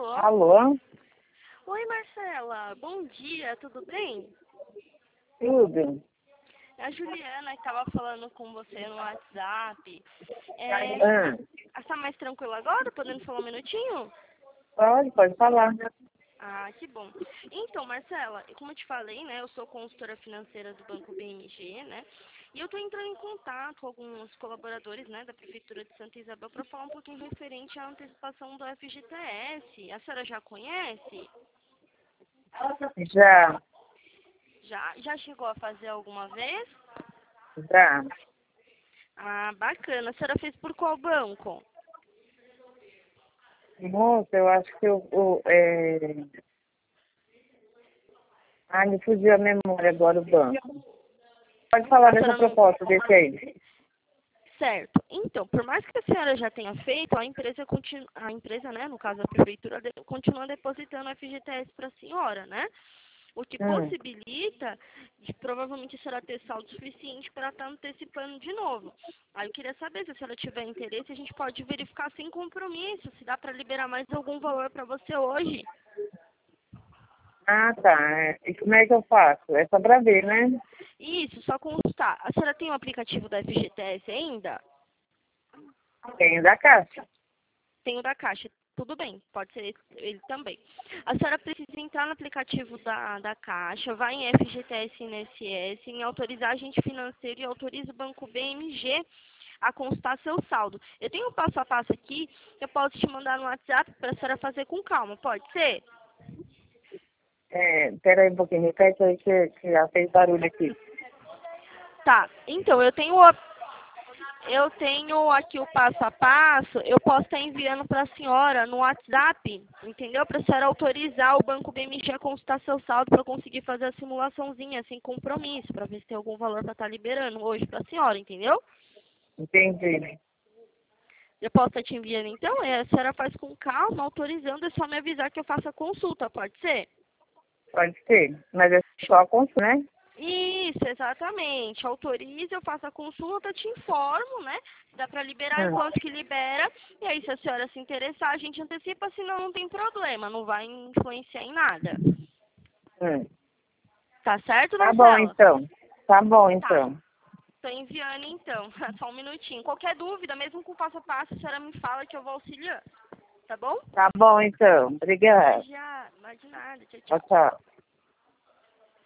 Alô? Alô? Oi, Marcela. Bom dia, tudo bem? Tudo? É a Juliana que estava falando com você no WhatsApp. Ah, Está mais tranquila agora? Podendo falar um minutinho? pode falar. Ah, que bom. Então, Marcela, como eu te falei, né, eu sou consultora financeira do Banco BMG, né, e eu estou entrando em contato com alguns colaboradores, né, da Prefeitura de Santa Isabel para falar um pouquinho referente à antecipação do FGTS. A senhora já conhece? Já, Já chegou a fazer alguma vez? já. Ah, bacana. A senhora fez por qual banco? Moça, eu acho que me fugiu a memória agora o banco. Pode falar A dessa senhora não... proposta, deixa aí. Certo. Então, por mais que a senhora já tenha feito, a empresa, né, no caso a prefeitura, continua depositando a FGTS para a senhora, né? O que Hum. possibilita de provavelmente a senhora ter saldo suficiente para estar antecipando de novo. Aí eu queria saber se a senhora tiver interesse, a gente pode verificar sem compromisso, se dá para liberar mais algum valor para você hoje. Ah, tá. E como é que eu faço? É só pra ver, né? Isso, só consultar. A senhora tem o aplicativo da FGTS ainda? Tem da Caixa. Tem o da Caixa. Tudo bem, pode ser ele também. A senhora precisa entrar no aplicativo da Caixa, vai em FGTS e INSS, em autorizar agente financeiro e autoriza o Banco BMG a consultar seu saldo. Eu tenho um passo a passo aqui, eu posso te mandar no WhatsApp para a senhora fazer com calma, pode ser? Pera aí um pouquinho, repete aí que já fez barulho aqui. Tá, então eu tenho aqui o passo a passo, eu posso estar enviando para a senhora no WhatsApp, entendeu? Para a senhora autorizar o Banco BMG a consultar seu saldo para eu conseguir fazer a simulaçãozinha sem compromisso, para ver se tem algum valor para estar liberando hoje para a senhora, entendeu? Entendi. Eu posso estar te enviando então, a senhora faz com calma, autorizando, é só me avisar que eu faça a consulta, pode ser? Pode ser. Mas é só a consulta, né? Isso, exatamente. Autoriza, eu faço a consulta, te informo, né? Dá para liberar Hum. enquanto que libera. E aí, se a senhora se interessar, a gente antecipa, senão não tem problema, não vai influenciar em nada. Hum. Tá certo, Tá bom, Marcela? então. Tá bom, Tá. então. Tô enviando então. Só um minutinho. Qualquer dúvida, mesmo com passo a passo, a senhora me fala que eu vou auxiliar. Tá bom? Tá bom, então. Até Obrigada. já. Mais de nada. Tchau, Tchau, tchau. tchau.